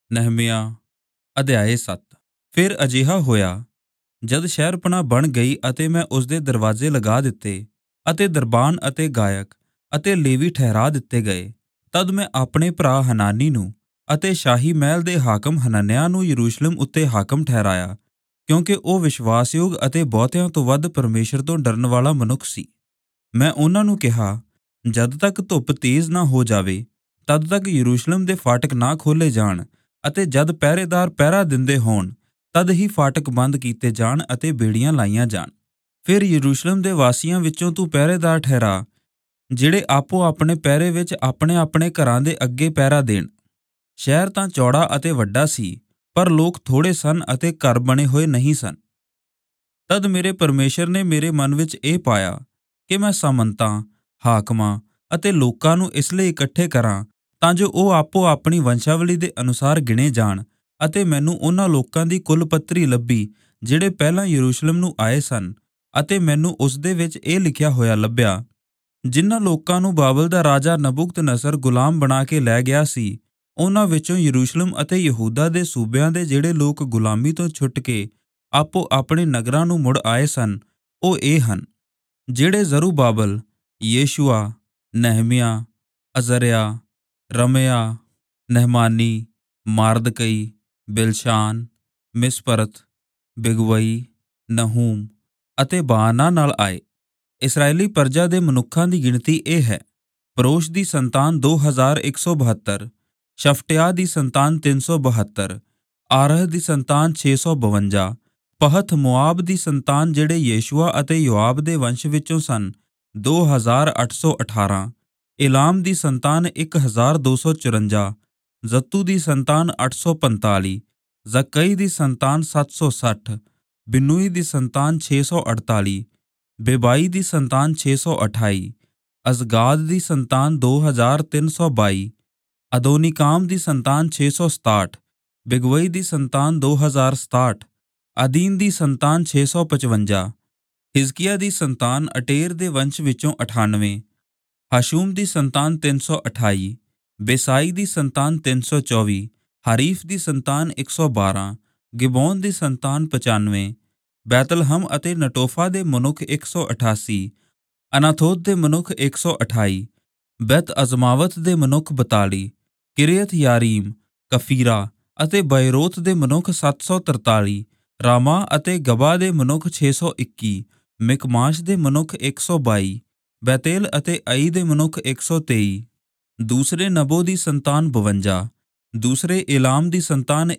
ਨਹਮਿਆ ਅਧਿਆਇ 7। ਫਿਰ ਅਜਿਹਾ ਹੋਇਆ, ਜਦ ਸ਼ਹਿਰਪਨਾਹ ਬਣ ਗਈ ਅਤੇ ਮੈਂ ਉਸਦੇ ਦਰਵਾਜ਼ੇ ਲਗਾ ਦਿੱਤੇ ਅਤੇ ਦਰਬਾਨ ਅਤੇ ਗਾਇਕ ਅਤੇ ਲੇਵੀ ਠਹਿਰਾ ਦਿੱਤੇ ਗਏ, ਤਦ ਮੈਂ ਆਪਣੇ ਭਰਾ ਹਨਾਨੀ ਨੂੰ ਅਤੇ ਸ਼ਾਹੀ ਮਹਿਲ ਦੇ ਹਾਕਮ ਹਨਨਿਆਹ ਨੂੰ ਯਰੂਸ਼ਲਮ ਉੱਤੇ ਹਾਕਮ ਠਹਿਰਾਇਆ, ਕਿਉਂਕਿ ਉਹ ਵਿਸ਼ਵਾਸਯੋਗ ਅਤੇ ਬਹੁਤਿਆਂ ਤੋਂ ਵੱਧ ਪਰਮੇਸ਼ਰ ਤੋਂ ਡਰਨ ਵਾਲਾ ਮਨੁੱਖ ਸੀ। ਮੈਂ ਉਹਨਾਂ ਨੂੰ ਕਿਹਾ, ਜਦ ਤੱਕ ਧੁੱਪ ਤੇਜ਼ ਨਾ ਹੋ ਜਾਵੇ ਤਦ ਤੱਕ ਯਰੂਸ਼ਲਮ ਦੇ ਫਾਟਕ ਨਾ ਖੋਲ੍ਹੇ ਜਾਣ, ਅਤੇ ਜਦ ਪਹਿਰੇਦਾਰ ਪਹਿਰਾ ਦਿੰਦੇ ਹੋਣ ਤਦ ਹੀ ਫਾਟਕ ਬੰਦ ਕੀਤੇ ਜਾਣ ਅਤੇ ਬੇੜੀਆਂ ਲਾਈਆਂ ਜਾਣ। ਫਿਰ ਯਰੂਸ਼ਲਮ ਦੇ ਵਾਸੀਆਂ ਵਿੱਚੋਂ ਤੂੰ ਪਹਿਰੇਦਾਰ ਠਹਿਰਾ, ਜਿਹੜੇ ਆਪੋ ਆਪਣੇ ਪਹਿਰੇ ਵਿੱਚ ਆਪਣੇ ਆਪਣੇ ਘਰਾਂ ਦੇ ਅੱਗੇ ਪਹਿਰਾ ਦੇਣ। ਸ਼ਹਿਰ ਤਾਂ ਚੌੜਾ ਅਤੇ ਵੱਡਾ ਸੀ, ਪਰ ਲੋਕ ਥੋੜ੍ਹੇ ਸਨ ਅਤੇ ਘਰ ਬਣੇ ਹੋਏ ਨਹੀਂ ਸਨ। ਤਦ ਮੇਰੇ ਪਰਮੇਸ਼ਰ ਨੇ ਮੇਰੇ ਮਨ ਵਿੱਚ ਇਹ ਪਾਇਆ ਕਿ ਮੈਂ ਸਾਮੰਤਾਂ, ਹਾਕਮਾਂ ਅਤੇ ਲੋਕਾਂ ਨੂੰ ਇਸ ਲਈ ਇਕੱਠੇ ਕਰਾਂ, ਤਾਂ ਜੋ ਉਹ ਆਪੋ ਆਪਣੀ ਵੰਸ਼ਾਵਲੀ ਦੇ ਅਨੁਸਾਰ ਗਿਣੇ ਜਾਣ। ਅਤੇ ਮੈਨੂੰ ਉਹਨਾਂ ਲੋਕਾਂ ਦੀ ਕੁੱਲ ਪੱਤਰੀ ਲੱਭੀ ਜਿਹੜੇ ਪਹਿਲਾਂ ਯਰੂਸ਼ਲਮ ਨੂੰ ਆਏ ਸਨ, ਅਤੇ ਮੈਨੂੰ ਉਸਦੇ ਵਿੱਚ ਇਹ ਲਿਖਿਆ ਹੋਇਆ ਲੱਭਿਆ, ਜਿਨ੍ਹਾਂ ਲੋਕਾਂ ਨੂੰ ਬਾਬਲ ਦਾ ਰਾਜਾ ਨਬੂਕਦਨਸਰ ਗੁਲਾਮ ਬਣਾ ਕੇ ਲੈ ਗਿਆ ਸੀ। ਉਹਨਾਂ ਵਿੱਚੋਂ ਯਰੂਸ਼ਲਮ ਅਤੇ ਯਹੂਦਾ ਦੇ ਸੂਬਿਆਂ ਦੇ ਜਿਹੜੇ ਲੋਕ ਗੁਲਾਮੀ ਤੋਂ ਛੁੱਟ ਕੇ ਆਪੋ ਆਪਣੇ ਨਗਰਾਂ ਨੂੰ ਮੁੜ ਆਏ ਸਨ, ਉਹ ਇਹ ਹਨ, ਜਿਹੜੇ ਜ਼ਰੂਬਾਬਲ, ਯੇਸ਼ੂਆ, ਨਹਮਿਆ, ਅਜ਼ਰਿਆ, ਰਮਿਆ, ਨਹਮਾਨੀ, ਮਾਰਦਕਈ, ਬਿਲਸ਼ਾਨ, ਮਿਸਪਰਤ, ਬਿਗਵਈ, ਨਹੂਮ ਅਤੇ ਬਾਨਾ ਨਾਲ ਆਏ। ਇਸਰਾਏਲੀ ਪਰਜਾ ਦੇ ਮਨੁੱਖਾਂ ਦੀ ਗਿਣਤੀ ਇਹ ਹੈ: ਪਰੋਸ਼ ਦੀ ਸੰਤਾਨ 2172, ਸ਼ਫਟਿਆ ਦੀ ਸੰਤਾਨ 372, ਆਰਹ ਦੀ ਸੰਤਾਨ 652, ਪਹਤ ਮੁਆਬ ਦੀ ਸੰਤਾਨ ਜਿਹੜੇ ਯੇਸ਼ੂਆ ਅਤੇ ਯੋਆਬ ਦੇ ਵੰਸ਼ ਵਿੱਚੋਂ ਸਨ 2818, ਏਲਾਮ ਦੀ ਸੰਤਾਨ 1254, ਜ਼ਤੂ ਦੀ ਸੰਤਾਨ 845, ਜ਼ਕਈ ਦੀ ਸੰਤਾਨ 760, ਬਿਨੂਈ ਦੀ ਸੰਤਾਨ 648, ਬੇਬਾਈ ਦੀ ਸੰਤਾਨ 628, ਅਜ਼ਗਾਦ ਦੀ ਸੰਤਾਨ 2322, ਅਦੋਨੀਕਾਮ ਦੀ ਸੰਤਾਨ 667, ਬਿਗਵਈ ਦੀ ਸੰਤਾਨ 2067, ਅਦੀਨ ਦੀ ਸੰਤਾਨ 655, ਹਿਜ਼ਕੀਆ ਦੀ ਸੰਤਾਨ ਅਟੇਰ ਦੇ ਵੰਸ਼ ਵਿੱਚੋਂ 98, ਹਸ਼ੂਮ ਦੀ ਸੰਤਾਨ 328, ਬੇਸਾਈ ਦੀ ਸੰਤਾਨ 324, ਹਰੀਫ ਦੀ ਸੰਤਾਨ 112, ਗਿਬੋਨ ਦੀ ਸੰਤਾਨ 95, ਬੈਤਲਹਮ ਅਤੇ ਨਟੋਫਾ ਦੇ ਮਨੁੱਖ 188, ਅਨਾਥੋਤ ਦੇ ਮਨੁੱਖ 128, ਬੈਤ ਅਜ਼ਮਾਵਤ ਦੇ ਮਨੁੱਖ 42, ਕਿਰਿਅਤ ਯਾਰੀਮ, ਕਫੀਰਾ ਅਤੇ ਬੈਰੋਤ ਦੇ ਮਨੁੱਖ 743, ਰਾਮਾ ਅਤੇ ਗਬਾ ਦੇ ਮਨੁੱਖ 621, ਮਿਕਮਾਸ਼ ਦੇ ਮਨੁੱਖ 122, ਬੈਤੇਲ ਅਤੇ ਅਈ ਦੇ ਮਨੁੱਖ 123, ਦੂਸਰੇ ਨਬੋ ਦੀ ਸੰਤਾਨ 52, ਦੂਸਰੇ ਏਲਾਮ ਦੀ ਸੰਤਾਨ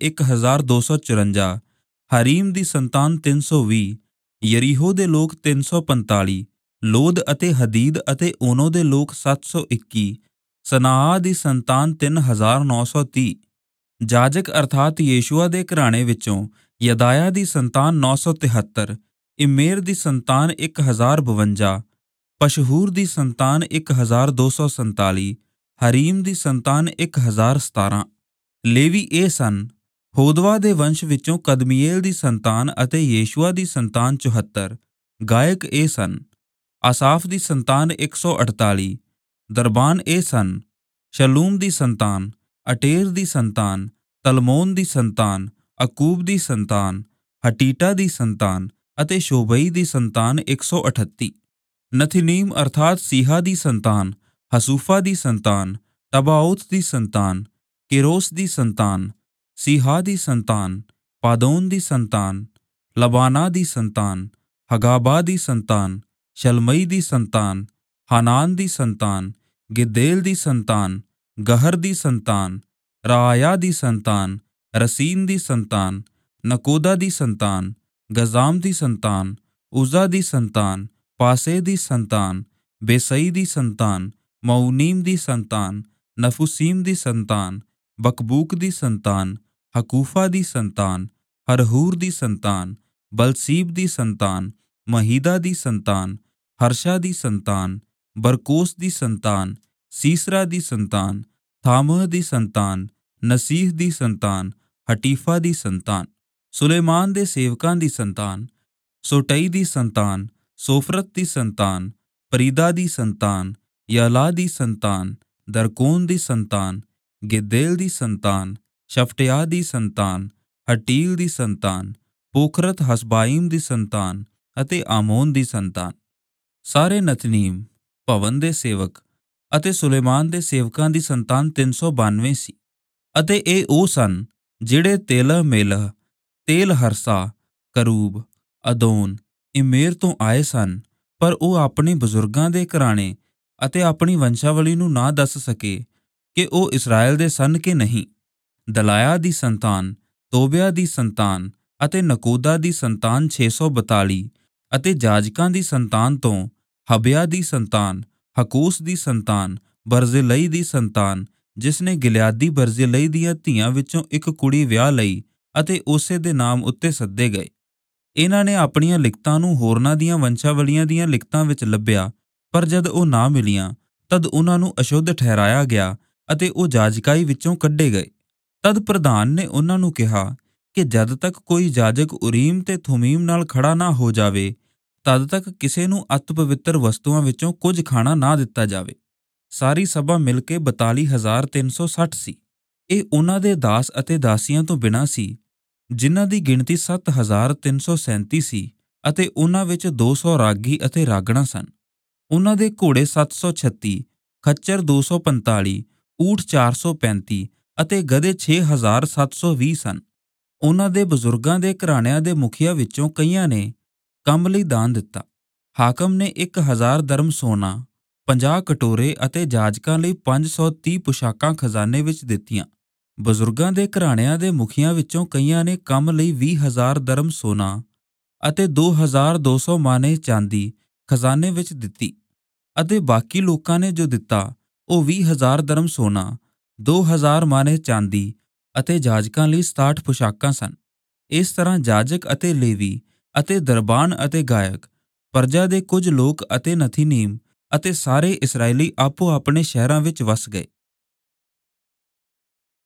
1254, ਹਰੀਮ ਦੀ ਸੰਤਾਨ 320, ਯਰੀਹੋ ਦੇ ਲੋਕ 345, ਲੋਦ ਅਤੇ ਹਦੀਦ ਅਤੇ ਓਨੋ ਦੇ ਲੋਕ 721, ਸਨਾਆ ਦੀ ਸੰਤਾਨ 3930, ਜਾਜਕ ਅਰਥਾਤ ਯੇਸ਼ੂਆ ਦੇ ਘਰਾਣੇ ਵਿੱਚੋਂ ਯਦਾਇਆ ਦੀ ਸੰਤਾਨ 973, ਇਮੇਰ ਦੀ ਸੰਤਾਨ 1052, ਪਸ਼ਹੂਰ ਦੀ ਸੰਤਾਨ 1247, ਹਰੀਮ ਦੀ ਸੰਤਾਨ 1017। ਲੇਵੀ ਇਹ ਸਨ: ਹੋਦਵਾ ਦੇ ਵੰਸ਼ ਵਿੱਚੋਂ ਕਦਮੀਏਲ ਦੀ ਸੰਤਾਨ ਅਤੇ ਯੇਸ਼ੂਆ ਦੀ ਸੰਤਾਨ 74। ਗਾਇਕ ਇਹ ਸਨ: ਆਸਾਫ ਦੀ ਸੰਤਾਨ 148। ਦਰਬਾਨ ਇਹ ਸਨ: ਸ਼ਲੂਮ ਦੀ ਸੰਤਾਨ, ਅਟੇਰ ਦੀ ਸੰਤਾਨ, ਤਲਮੋਨ ਦੀ ਸੰਤਾਨ, ਅਕੂਬ ਦੀ ਸੰਤਾਨ, ਹਟੀਟਾ ਦੀ ਸੰਤਾਨ ਅਤੇ ਸ਼ੋਬਈ ਦੀ ਸੰਤਾਨ 138। ਨਥਿਨੀਮ ਅਰਥਾਤ ਸੀਹਾ ਦੀ ਸੰਤਾਨ, ਹਸੂਫਾ ਦੀ ਸੰਤਾਨ, ਤਬਾਓਤ ਦੀ ਸੰਤਾਨ, ਕਿਰੋਸ ਦੀ ਸੰਤਾਨ, ਸੀਹਾ ਦੀ ਸੰਤਾਨ, ਪਾਦੋਨ ਦੀ ਸੰਤਾਨ, ਲਬਾਨਾ ਦੀ ਸੰਤਾਨ, ਹਗਾਬਾ ਦੀ ਸੰਤਾਨ, ਸ਼ਲਮਈ ਦੀ ਸੰਤਾਨ, ਹਾਨਾਨ ਦੀ ਸੰਤਾਨ, ਗਿਦੇਲ ਦੀ ਸੰਤਾਨ, ਗਹਰ ਦੀ ਸੰਤਾਨ, ਰਾਇਆ ਦੀ ਸੰਤਾਨ, ਰਸੀਨ ਦੀ ਸੰਤਾਨ, ਨਕੋਦਾ ਦੀ ਸੰਤਾਨ, ਗਜ਼ਾਮ ਦੀ ਸੰਤਾਨ, ਉਜ਼ਾ ਦੀ ਸੰਤਾਨ, ਪਾਸੇ ਦੀ ਸੰਤਾਨ, ਬੇਸਈ ਦੀ ਸੰਤਾਨ, ਮਊਨੀਮ ਦੀ ਸੰਤਾਨ, ਨਫੂਸੀਮ ਦੀ ਸੰਤਾਨ, ਬਕਬੂਕ ਦੀ ਸੰਤਾਨ, ਹਕੂਫਾ ਦੀ ਸੰਤਾਨ, ਹਰਹੂਰ ਦੀ ਸੰਤਾਨ, ਬਲਸੀਬ ਦੀ ਸੰਤਾਨ, ਮਹੀਦਾ ਦੀ ਸੰਤਾਨ, ਹਰਸ਼ਾ ਦੀ ਸੰਤਾਨ, ਬਰਕੋਸ ਦੀ ਸੰਤਾਨ, ਸੀਸਰਾ ਦੀ ਸੰਤਾਨ, ਥਾਮਹ ਦੀ ਸੰਤਾਨ, ਨਸੀਹ ਦੀ ਸੰਤਾਨ, ਹਟੀਫਾ ਦੀ ਸੰਤਾਨ। ਸੁਲੇਮਾਨ ਦੇ ਸੇਵਕਾਂ ਦੀ ਸੰਤਾਨ: ਸੋਟਈ ਦੀ ਸੰਤਾਨ, ਸੋਫਰਤ ਦੀ ਸੰਤਾਨ, ਪਰੀਦਾ ਦੀ ਸੰਤਾਨ, ਯਾਲਾ ਦੀ ਸੰਤਾਨ, ਦਰਕੋਨ ਦੀ ਸੰਤਾਨ, ਗਿਦੇਲ ਦੀ ਸੰਤਾਨ, ਸ਼ਫਟਿਯਾਹ ਦੀ ਸੰਤਾਨ, ਹਟੀਲ ਦੀ ਸੰਤਾਨ, ਪੋਖਰਤ ਹਸਬਾਈਮ ਦੀ ਸੰਤਾਨ ਅਤੇ ਆਮੋਨ ਦੀ ਸੰਤਾਨ। ਸਾਰੇ ਨਤਨੀਮ, ਭਵਨ ਦੇ ਸੇਵਕ ਅਤੇ ਸੁਲੇਮਾਨ ਦੇ ਸੇਵਕਾਂ ਦੀ ਸੰਤਾਨ 392 ਸੀ। ਅਤੇ ਇਹ ਉਹ ਸਨ ਜਿਹੜੇ ਤੇਲਹ ਮੇਲਹ, ਤੇਲ ਹਰਸਾ, ਕਰੂਬ, ਅਦੋਨ, ਇਮੇਰ ਤੋਂ ਆਏ ਸਨ, ਪਰ ਉਹ ਆਪਣੇ ਬਜ਼ੁਰਗਾਂ ਦੇ ਘਰਾਣੇ ਅਤੇ ਆਪਣੀ ਵੰਸ਼ਾਵਲੀ ਨੂੰ ਨਾ ਦੱਸ ਸਕੇ ਕਿ ਉਹ ਇਸਰਾਏਲ ਦੇ ਸਨ ਕਿ ਨਹੀਂ। ਦਲਾਇਆ ਦੀ ਸੰਤਾਨ, ਤੋਬਿਆ ਦੀ ਸੰਤਾਨ ਅਤੇ ਨਕੋਦਾ ਦੀ ਸੰਤਾਨ 642। ਅਤੇ ਜਾਜਕਾਂ ਦੀ ਸੰਤਾਨ ਤੋਂ ਹਬਿਆ ਦੀ ਸੰਤਾਨ, ਹਕੂਸ ਦੀ ਸੰਤਾਨ, ਬਰਜ਼ਿਲਈ ਦੀ ਸੰਤਾਨ, ਜਿਸ ਨੇ ਗਿਲਿਆਦੀ ਬਰਜ਼ਿਲਈ ਦੀਆਂ ਧੀਆਂ ਵਿੱਚੋਂ ਇੱਕ ਕੁੜੀ ਵਿਆਹ ਲਈ ਅਤੇ ਉਸੇ ਦੇ ਨਾਮ ਉੱਤੇ ਸੱਦੇ ਗਏ। ਇਹਨਾਂ ਨੇ ਆਪਣੀਆਂ ਲਿਖਤਾਂ ਨੂੰ ਹੋਰਨਾਂ ਦੀਆਂ ਵੰਸ਼ਾਵਲੀਆਂ ਦੀਆਂ ਲਿਖਤਾਂ ਵਿੱਚ ਲੱਭਿਆ, ਪਰ ਜਦ ਉਹ ਨਾ ਮਿਲੀਆਂ ਤਦ ਉਹਨਾਂ ਨੂੰ ਅਸ਼ੁੱਧ ਠਹਿਰਾਇਆ ਗਿਆ ਅਤੇ ਉਹ ਜਾਜਕਾਈ ਵਿੱਚੋਂ ਕੱਢੇ ਗਏ। ਤਦ ਪ੍ਰਧਾਨ ਨੇ ਉਹਨਾਂ ਨੂੰ ਕਿਹਾ ਕਿ ਜਦ ਤੱਕ ਕੋਈ ਜਾਜਕ ਉਰੀਮ ਤੇ ਥੁਮੀਮ ਨਾਲ ਖੜਾ ਨਾ ਹੋ ਜਾਵੇ, ਤਦ ਤੱਕ ਕਿਸੇ ਨੂੰ ਅਤਿ ਪਵਿੱਤਰ ਵਸਤੂਆਂ ਵਿੱਚੋਂ ਕੁਝ ਖਾਣਾ ਨਾ ਦਿੱਤਾ ਜਾਵੇ। ਸਾਰੀ ਸਭਾ ਮਿਲ ਕੇ 42,360 ਸੀ। ਇਹ ਉਹਨਾਂ ਦੇ ਦਾਸ ਅਤੇ ਦਾਸੀਆਂ ਤੋਂ ਬਿਨਾਂ ਸੀ, ਜਿਨ੍ਹਾਂ ਦੀ ਗਿਣਤੀ 7,337 ਸੀ ਅਤੇ ਉਹਨਾਂ ਵਿੱਚ 200 ਰਾਗੀ ਅਤੇ ਰਾਗਣਾਂ ਸਨ। ਉਹਨਾਂ ਦੇ ਘੋੜੇ 736, ਖੱਚਰ 245, ਊਠ 435 ਅਤੇ ਗਧੇ 6,720 ਸਨ। ਉਹਨਾਂ ਦੇ ਬਜ਼ੁਰਗਾਂ ਦੇ ਘਰਾਣਿਆਂ ਦੇ ਮੁਖੀਆਂ ਵਿੱਚੋਂ ਕਈਆਂ ਨੇ ਕੰਮ ਲਈ ਦਾਨ ਦਿੱਤਾ। ਹਾਕਮ ਨੇ 1,000 ਦਰਮ ਸੋਨਾ, 50 ਕਟੋਰੇ ਅਤੇ ਜਾਜਕਾਂ ਲਈ 530 ਪੁਸ਼ਾਕਾਂ ਖਜ਼ਾਨੇ ਵਿੱਚ ਦਿੱਤੀਆਂ। ਬਜ਼ੁਰਗਾਂ ਦੇ ਘਰਾਣਿਆਂ ਦੇ ਮੁਖੀਆਂ ਵਿੱਚੋਂ ਕਈਆਂ ਨੇ ਕੰਮ ਲਈ 20,000 ਦਰਮ ਸੋਨਾ ਅਤੇ 2,200 ਮਾਣੇ ਚਾਂਦੀ ਖਜ਼ਾਨੇ ਵਿੱਚ ਦਿੱਤੀ। ਅਤੇ ਬਾਕੀ ਲੋਕਾਂ ਨੇ ਜੋ ਦਿੱਤਾ ਉਹ 20,000 ਦਰਮ ਸੋਨਾ, 2,000 ਮਾਣੇ ਚਾਂਦੀ ਅਤੇ ਜਾਜਕਾਂ ਲਈ 67 ਪੁਸ਼ਾਕਾਂ ਸਨ। ਇਸ ਤਰ੍ਹਾਂ ਜਾਜਕ ਅਤੇ ਲੇਵੀ ਅਤੇ ਦਰਬਾਨ ਅਤੇ ਗਾਇਕ, ਪ੍ਰਜਾ ਦੇ ਕੁਝ ਲੋਕ ਅਤੇ ਨਥੀਨੀਮ ਅਤੇ ਸਾਰੇ ਇਸਰਾਏਲੀ ਆਪੋ ਆਪਣੇ ਸ਼ਹਿਰਾਂ ਵਿੱਚ ਵਸ ਗਏ।